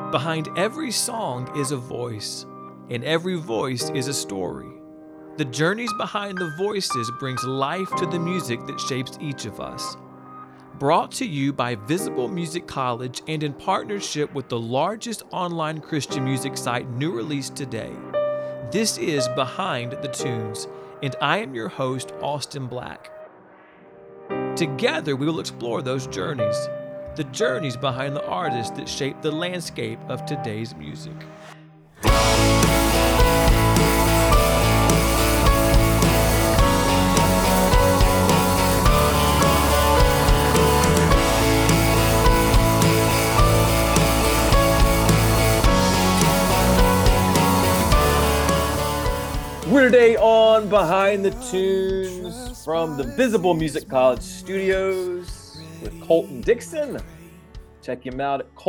Behind every song is a voice, and every voice is a story. The journeys behind the voices brings life to the music that shapes each of us. Brought to you by Visible Music College and in partnership with the largest online Christian music site, New Release Today. This is Behind the Tunes, and I am your host, Austin Black. Together, we will explore those journeys, the journeys behind the artists that shape the landscape of today's music. We're today on Behind the Tunes from the Visible Music College studios with Colton Dixon. Check him out at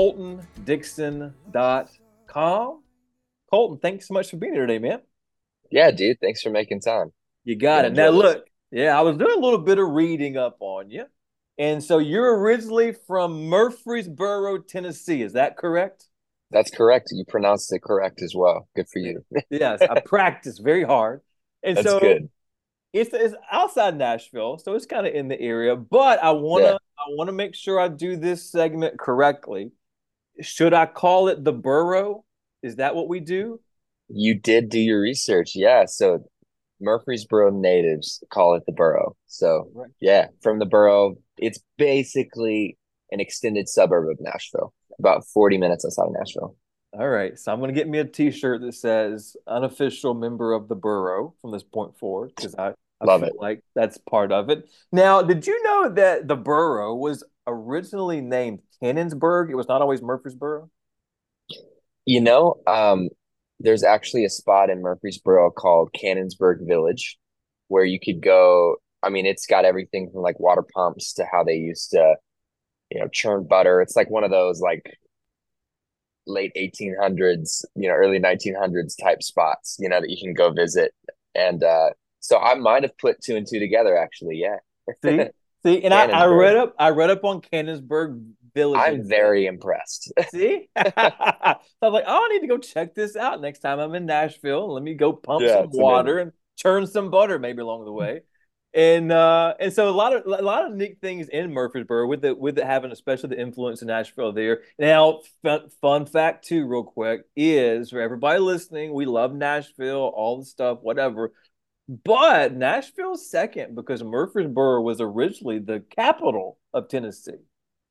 coltondixon.com. Colton, thanks so much for being here today, man. Yeah, dude. Thanks for making time. You got it. Now, look, I was doing a little bit of reading up on you. And so you're originally from Murfreesboro, Tennessee. Is that correct? That's correct. You pronounced it correct as well. Good for you. Yes, I practice very hard. And That's so good. it's outside Nashville, so it's kind of in the area. But I wanna make sure I do this segment correctly. Should I call it the borough? Is that what we do? You did do your research. Yeah. So Murfreesboro natives call it the borough. So Right. yeah, from the borough, it's basically an extended suburb of Nashville, about 40 minutes outside of Nashville. All right. So I'm gonna get me a t-shirt that says unofficial member of the borough from this point forward, because I Love feel it. like that's part of it. Now, did you know that the borough was originally named Cannonsburg? It was not always Murfreesboro? You know, there's actually a spot in Murfreesboro called Cannonsburg Village where you could go. I mean, it's got everything from like water pumps to how they used to, churn butter. It's like one of those like late 1800s, early 1900s type spots, that you can go visit. And so I might have put two and two together actually. Yeah. See, see, and Cannonsburg. I read up on Cannonsburg Village. I'm very impressed. See, so I was like, oh, I need to go check this out next time I'm in Nashville. Let me go pump Yeah, some it's amazing. water and churn some butter maybe along the way. And so a lot of neat things in Murfreesboro with it having especially the influence in Nashville there. Now, fun fact too, real quick, is for everybody listening, we love Nashville, all the stuff, whatever. But Nashville's second because Murfreesboro was originally the capital of Tennessee.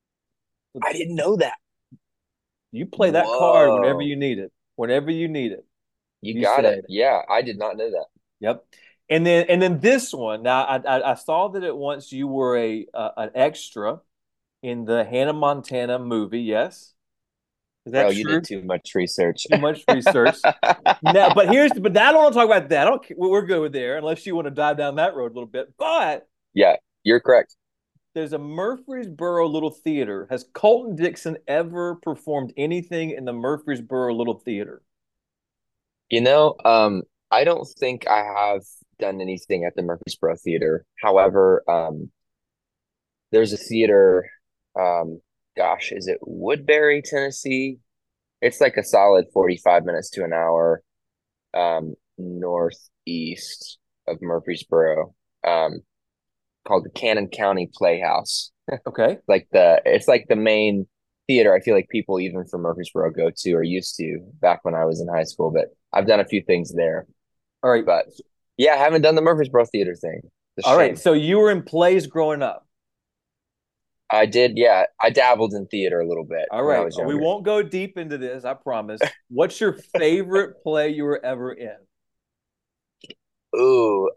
I didn't know that. You play that card whenever Whoa. you need it. Whenever you need it, You you got say it. it. Yeah, I did not know that. Yep. And then this one. Now I saw that at once you were a an extra in the Hannah Montana movie. Yes, is Bro, that you did true? too much research. Too much research. Now, but I don't want to talk about that. I don't. We're good with there unless you want to dive down that road a little bit. But Yeah, you're correct. there's a Murfreesboro Little Theater. Has Colton Dixon ever performed anything in the Murfreesboro Little Theater? You know, I don't think I have done anything at the Murfreesboro Theater. However, there's a theater, um, gosh, is it Woodbury, Tennessee? It's like a solid 45 minutes to an hour, northeast of Murfreesboro, um, called the Cannon County Playhouse. Okay. It's like the main theater I feel like people even from Murfreesboro go to or used to back when I was in high school. But I've done a few things there. All right. But yeah, I haven't done the Murfreesboro theater thing. It's a All right. shame. So you were in plays growing up. I did, yeah. I dabbled in theater a little bit All when I right. was We younger. won't go deep into this, I promise. What's your favorite play you were ever in? Ooh,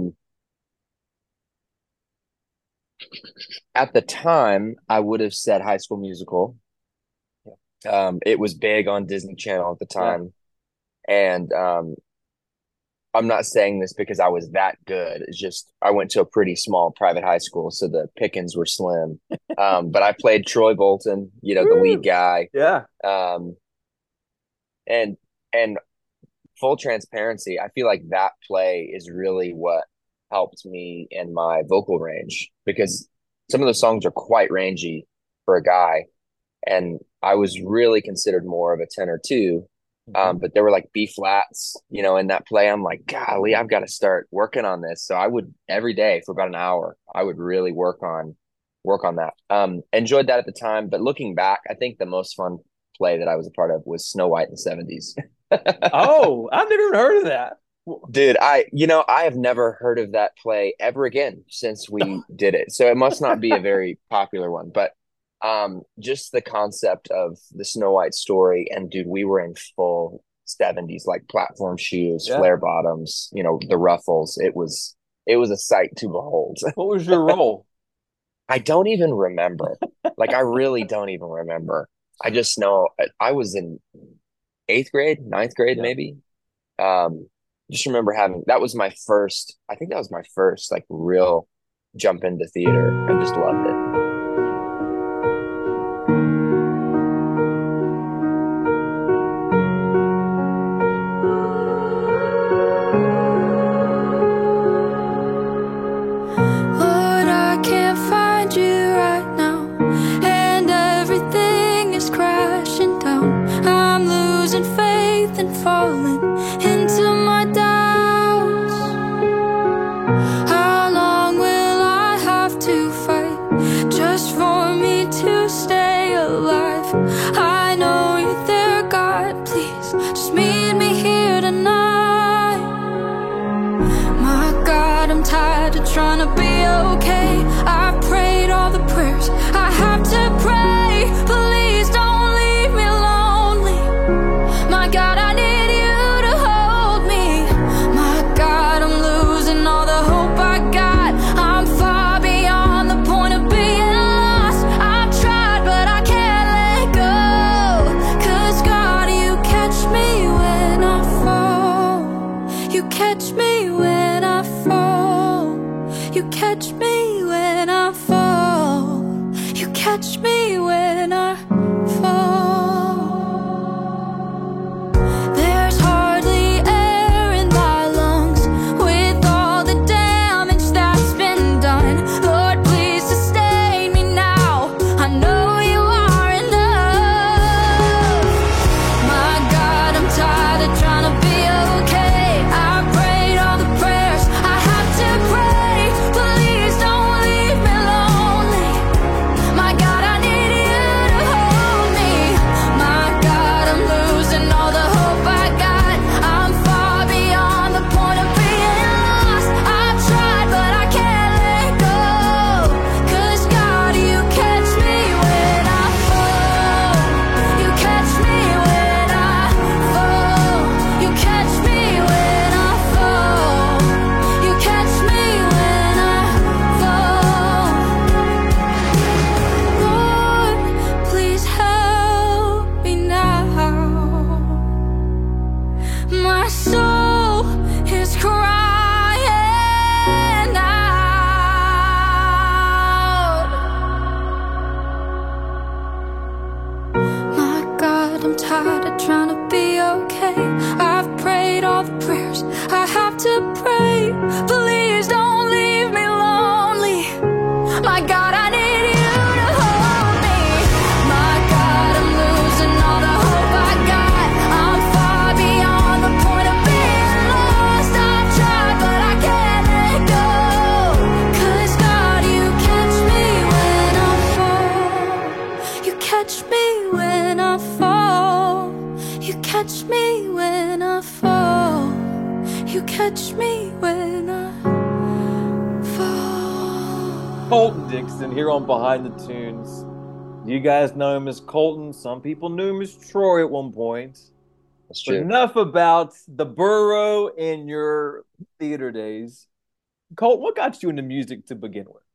at the time, I would have said High School Musical. It was big on Disney Channel at the Yeah. time, and I'm not saying this because I was that good. It's just I went to a pretty small private high school, so the pickings were slim. But I played Troy Bolton, the lead Woo! guy. Yeah. Um, and and full transparency, I feel like that play is really what helped me in my vocal range because some of the songs are quite rangy for a guy. and I was really considered more of a tenor too. Mhm. But there were like B flats, in that play. I'm like, golly, I've got to start working on this. So I would every day for about an hour, I would really work on that. Enjoyed that at the time, but looking back, I think the most fun play that I was a part of was Snow White in the 70s. Oh, I've never even heard of that. Dude, I have never heard of that play ever again since we did it. So it must not be a very popular one, but just the concept of the Snow White story, and dude, we were in full 70s, like platform shoes, Yeah. flare bottoms, the ruffles. It was a sight to behold. What was your role? I don't even remember. Like I really don't even remember. I just know I was in eighth grade, ninth grade, Yeah. maybe. Um, just remember that was my first, I think that was my first like real jump into theater and just loved it. Lord, I can't find you right now, and everything is crashing down. I'm losing faith and falling into my doubts. How long will I have to fight just for me to stay alive? I know you're there, God, please just meet me here tonight. My God, I'm tired of trying to be okay. I've prayed all the prayers I have to pray. Please don't leave me lonely. My God, I need you to hold me. My God, I'm losing all the hope I got. I'm far beyond the point of being lost. I've tried, but I can't let go. 'Cause God, you catch me when I fall. You catch me when I fall. You catch me when I fall. You catch me when I fall. There's hardly air in my lungs with all the damage that's been done. Lord, please sustain me now. I know you are enough. My God, I'm tired of trying to be okay. I prayed all the prayers I have to pray. Please don't leave me lonely. My God, I need you to hold me. My God, I'm losing all the hope I got. I'm far beyond the point of being lost. I've tried, but I can't let go. 'Cause God, you catch me when I fall. You catch me when I fall. You catch me when I fall. You catch me when I fall. Lord, please help me now. My soul is crying out. My God, I'm tired of trying to be okay. I've prayed all the prayers I have to pray. Please don't leave me lonely. My God, I need you to hold me. My God, I'm losing all the hope I got. I'm far beyond the point of being lost. I've tried, but I can't let go. 'Cause God, you catch me when I fall. You catch me when I fall. You catch me when I fall. You catch me when I fall. Colton Dixon here on Behind the Tunes. You guys know him as Colton. Some people knew him as Troy at one point. That's But true. enough about the borough in your theater days. Colton, what got you into music to begin with?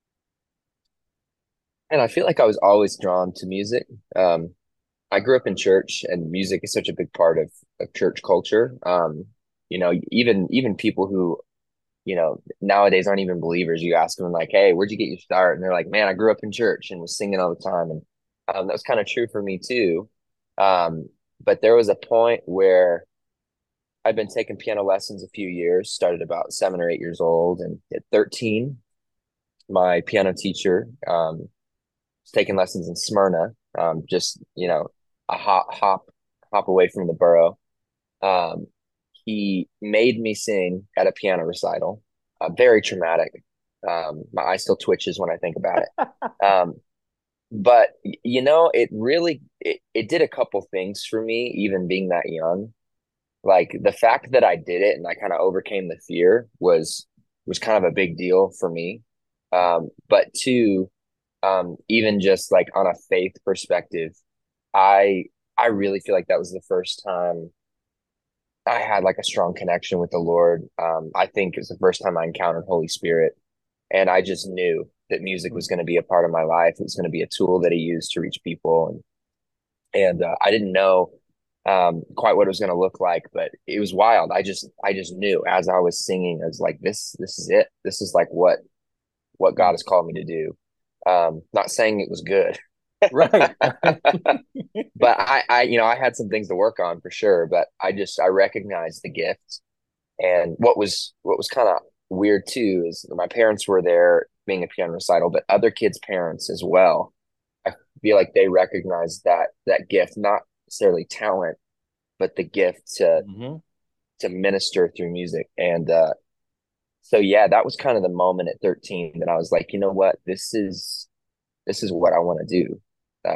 And I feel like I was always drawn to music. I grew up in church, and music is such a big part of church culture. Even people who, nowadays aren't even believers. You ask them like, "Hey, where'd you get your start?" And they're like, "Man, I grew up in church and was singing all the time." And that was kind of true for me too. Um, but there was a point where I'd been taking piano lessons a few years, started about 7 or 8 years old, and at 13, my piano teacher was taking lessons in Smyrna. just, a hop away from the borough. Um, he made me sing at a piano recital, very traumatic. My eye still twitches when I think about it. But it really, it did a couple things for me, even being that young. Like the fact that I did it and I kind of overcame the fear was kind of a big deal for me. But two, even just like on a faith perspective, I I really feel like that was the first time I had like a strong connection with the Lord. I think it was the first time I encountered Holy Spirit, and I just knew that music was going to be a part of my life. It was going to be a tool that He used to reach people, and I didn't know quite what it was going to look like, but it was wild. I just knew as I was singing, I was like, this is it. This is like what God has called me to do. Not saying it was good, Right. but I had some things to work on for sure. But I recognized the gift, and what was kind of weird too is my parents were there being a piano recital, but other kids' parents as well. I feel like they recognized that gift, not necessarily talent, but the gift to hmm to minister through music. And so yeah, that was kind of the moment at 13 that I was like, you know what, this is what I want to do.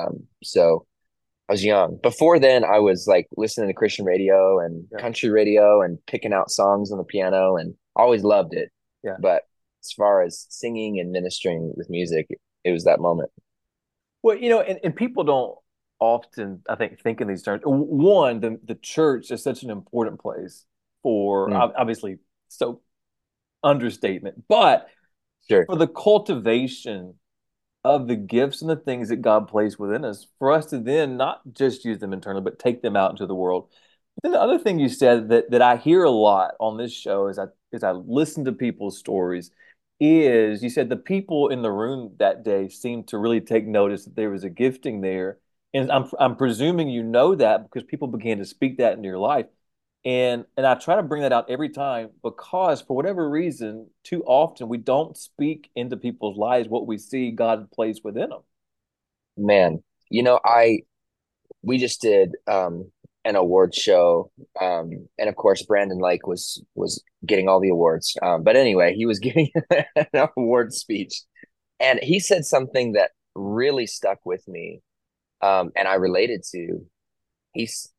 So I was young. Before then, I was like listening to Christian radio and Yeah. country radio and picking out songs on the piano, and always loved it. Yeah. But as far as singing and ministering with music, it was that moment. Well, and people don't often, I think in these terms. One, the church is such an important place for Mm, obviously, so understatement, but sure. for the cultivation of the gifts and the things that God placed within us, for us to then not just use them internally, but take them out into the world. But then the other thing you said that I hear a lot on this show as I listen to people's stories is you said the people in the room that day seemed to really take notice that there was a gifting there. And I'm presuming you know that because people began to speak that into your life. And I try to bring that out every time because for whatever reason, too often we don't speak into people's lives what we see God placed within them. Man, I we just did an award show, and of course Brandon Lake was getting all the awards. But anyway, he was giving an award speech, and he said something that really stuck with me, and I related to. He's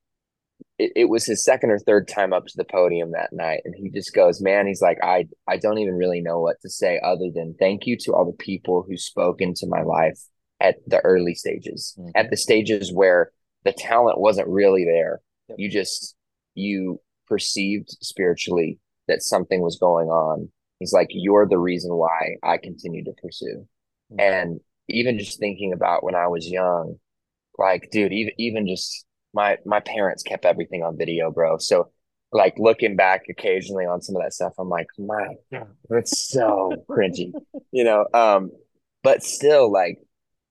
it was his second or third time up to the podium that night, and he just goes, man, he's like, I don't even really know what to say other than thank you to all the people who spoke into my life at the early stages, Mhm. at the stages where the talent wasn't really there. Yep. You perceived spiritually that something was going on. He's like, you're the reason why I continue to pursue. Mhm. And even just thinking about when I was young, like, dude, even just my parents kept everything on video, bro. So like looking back occasionally on some of that stuff, I'm like, my God, that's so cringy, you know. But still, like,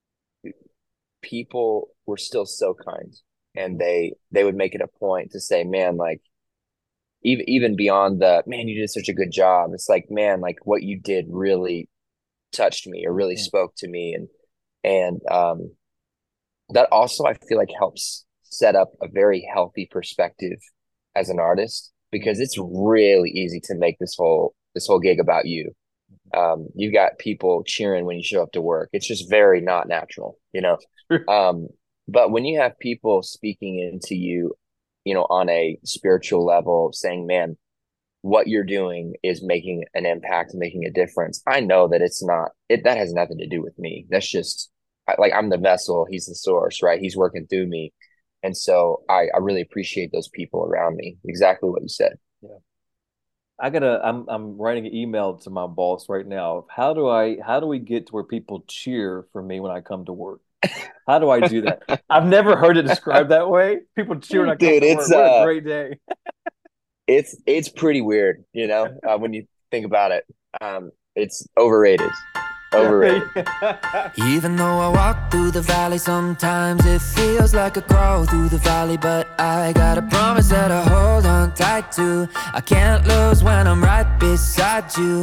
people were still so kind, and they would make it a point to say, man, like, even beyond the man, you did such a good job. It's like, man, like what you did really touched me or really Mhm. spoke to me, and that also I feel like helps set up a very healthy perspective as an artist, because it's really easy to make this whole gig about you. You've got people cheering when you show up to work. It's just very not natural, you know. Um, but when you have people speaking into you, on a spiritual level, saying, "Man, what you're doing is making an impact, making a difference," I know that it's not it. That has nothing to do with me. That's just like I'm the vessel. He's the source, right? He's working through me, and so I really appreciate those people around me. Exactly what you said. Yeah. I'm writing an email to my boss right now. How do we get to where people cheer for me when I come to work? How do I do that? I've never heard it described that way. People cheer when I come Dude, to work. What a great day. it's pretty weird, when you think about it. It's overrated. Overrated. Even though I walk through the valley, sometimes it feels like I crawl through the valley. But I got a promise that I hold on tight to. I can't lose when I'm right beside you.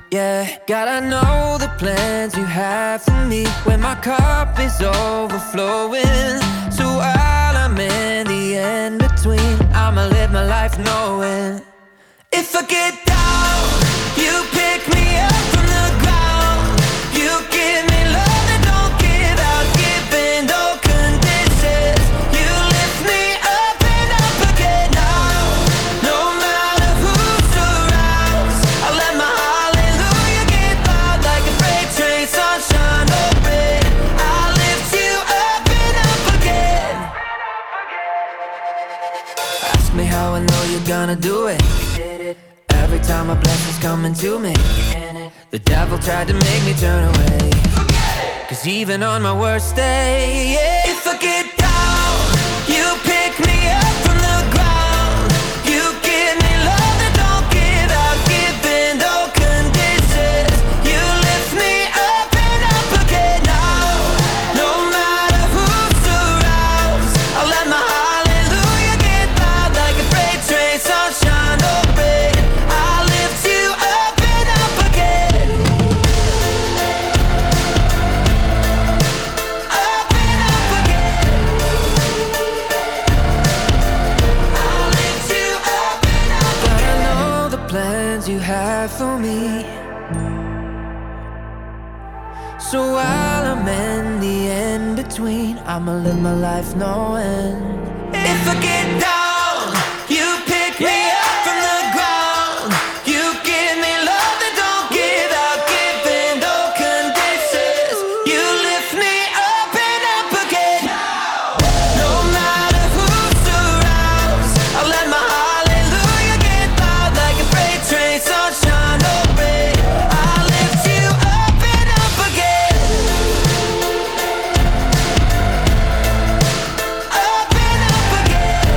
Yeah, gotta know the plans you have for me when my cup is overflowing. So while I'm in the in-between, I'ma live my life knowing if I get down, you pick me up from the ground. You give me love and don't give out, giving no conditions. You lift me up and up again now. No matter who surrounds, I let my hallelujah get loud like a freight train, sunshine or rain. I lift you up and up again. Ask me how I know you're gonna do it. Every time a blessing's coming to me, the devil tried to make me turn away. Cause even on my worst day, yeah, if I get down, you pick me up from the ground. You give me love that don't give out, giving no conditions. You lift me up and up again now. No matter who surrounds, I let my hallelujah get loud like a freight train, sunshine or rain. You have for me. So while I'm in the in-between, I'ma live my life knowing if I get down, you pick me up from the ground. You give me love that don't give out, giving no conditions. You lift me up and up again. No matter who surrounds, I let my hallelujah get loud like a freight train, sunshine or rain. I lift you up and up again. Up and up again.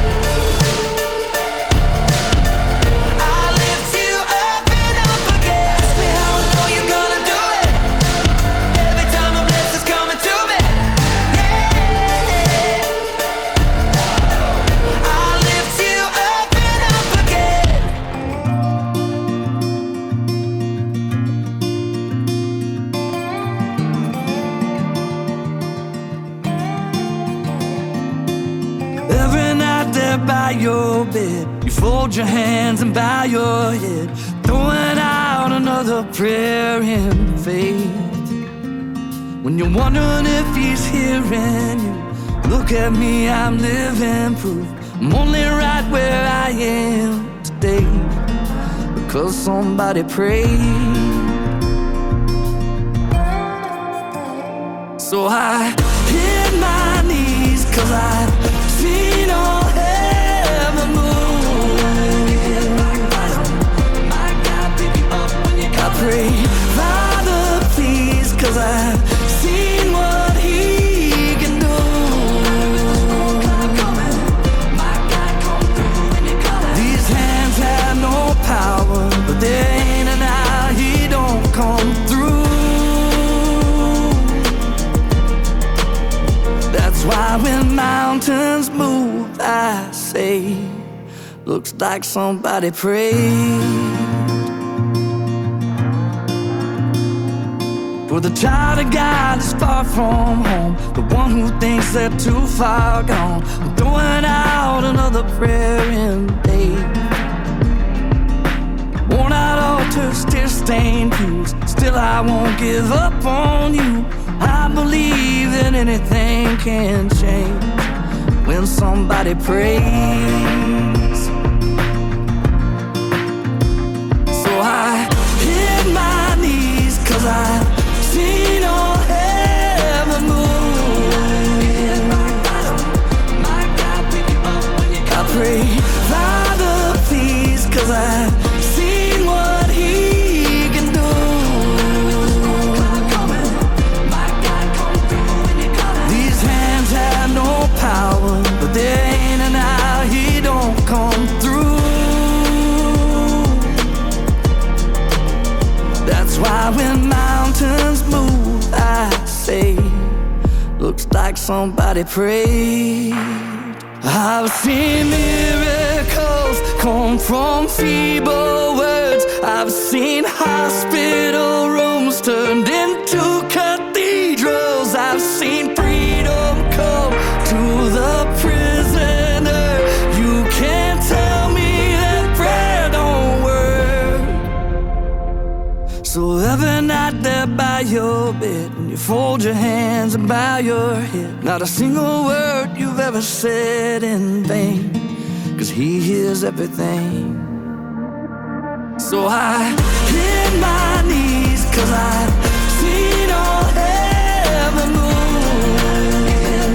I lift you up and up again. Ask me how I know you're gonna do it. Every time a blessing's coming to me, yeah. I lift you up and up again. Every night there by your bed, you fold your hands and bow your head, throwing out another prayer in faith. When you're wondering if he's hearing you, look at me, I'm living proof. I'm only right where I am today because somebody prayed. So I hit my knees cause I've seen all heaven move. I pray, Father, please, cause I've seen what he can do. These hands have no power, but there ain't an hour he don't come through. That's why when mountains move, I say, looks like somebody prayed. For the child of God is far from home, the one who thinks they're too far gone. I'm throwing out another prayer in faith. Worn out altars, tear-stained pews, still I won't give up on you. I believe that anything can change when somebody prays. So I hit my knees cause I've seen all heaven move. I pray, Father, please, cause I've seen what he can do. These hands have no power, but there ain't an hour he don't come through. That's why when mountains move, I say, looks like somebody prayed. I've seen miracles come from feeble words. I've seen hospital rooms turned into cathedrals. I've seen freedom come to the prisoner. You can't tell me that prayer don't work. So every night there by your bed, when you fold your hands and bow your head, not a single word you've ever said in vain, 'cause he hears everything. So I hit my knees, 'cause I've seen all heaven move.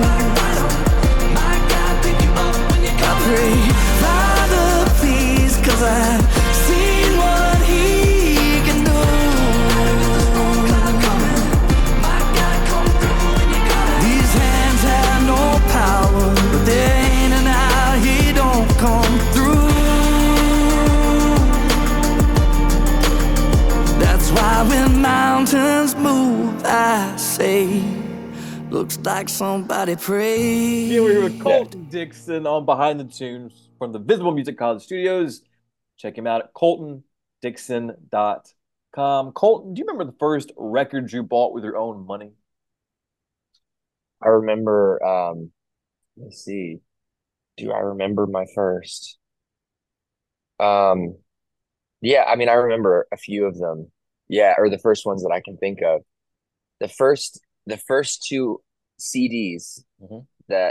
My God, pick you up when you come. I pray, Father, please, 'cause I've seen what he can do. My God, come through when you got it. These hands have no power, but there ain't an hour he don't come through. That's why when mountains move, I say, looks like somebody prayed. Here we're here with Colton Dixon on Behind the Tunes from the Visible Music College Studios. Check him out at coltondixon.com. Colton, do you remember the first record you bought with your own money? I remember, let's see. Do I remember my first? Yeah, I mean, I remember a few of them. Yeah, or the first ones that I can think of. The first two CDs Mhm. that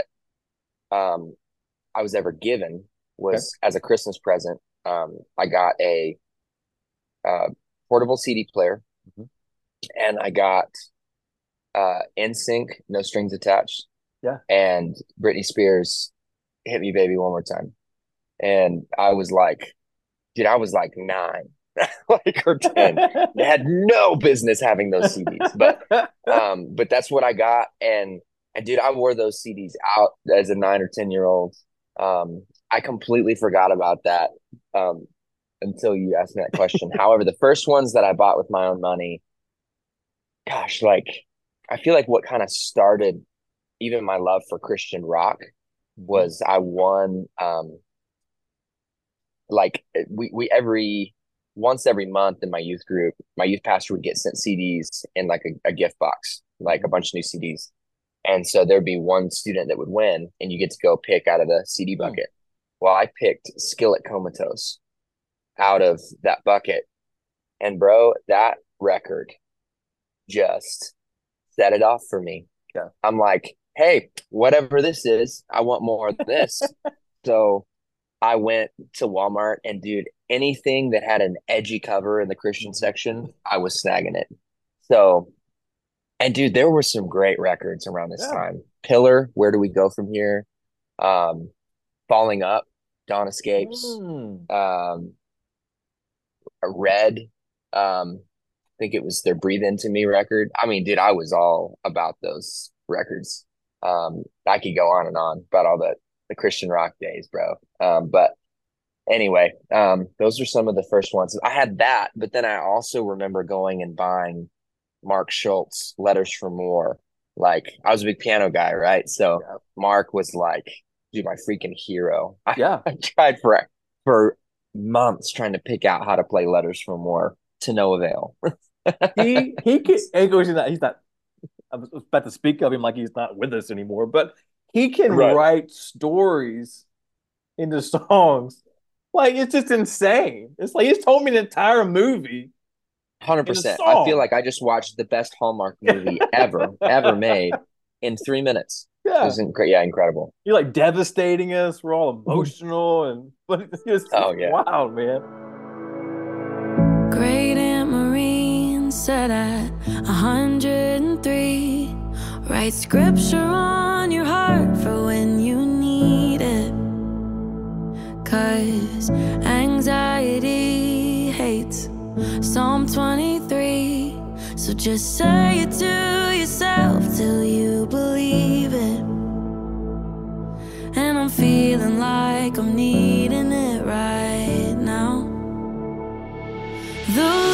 I was ever given was as a Christmas present. I got a portable CD player, Mhm. and I got NSYNC, No Strings Attached, Yeah. and Britney Spears, Hit Me Baby One More Time. And I was like, dude, I was like 9, like or 10. They had no business having those CDs, but that's what I got. And dude, I wore those CDs out as a 9 or 10-year-old. I completely forgot about that until you asked me that question. However, the first ones that I bought with my own money, gosh, like I feel like what kind of started even my love for Christian rock was I won like we once every month in my youth group, my youth pastor would get sent CDs in like a gift box, like a bunch of new CDs. And so there'd be one student that would win, and you get to go pick out of the CD bucket. Well, I picked Skillet Comatose out of that bucket. And bro, that record just set it off for me. Yeah. I'm like, hey, whatever this is, I want more of this. So I went to Walmart, and dude, anything that had an edgy cover in the Christian section, I was snagging it. So, and dude, there were some great records around this time. Pillar, Where Do We Go From Here? Falling Up, Dawn Escapes. Red, I think it was their Breathe Into Me record. I mean, dude, I was all about those records. I could go on and on about all the Christian rock days, bro. But anyway, those are some of the first ones. I had that, but then I also remember going and buying Mark Schultz, Letters from War. Like, I was a big piano guy, right? So Mark was like, dude, my freaking hero. I tried for months trying to pick out how to play Letters from War to no avail. he can, he's not, I was about to speak of him like he's not with us anymore, but he can write stories into songs. Like, it's just insane. It's like he's told me an entire movie. 100%. I feel like I just watched the best Hallmark movie ever made in 3 minutes. Yeah. It was incredible. You're like devastating us. We're all emotional, but it's wild, man. Great Aunt Marine said at 103, write scripture on your heart for when you need it. 'Cause anxiety hates Psalm 23. So just say it to yourself till you believe it. And I'm feeling like I'm needing it right now. The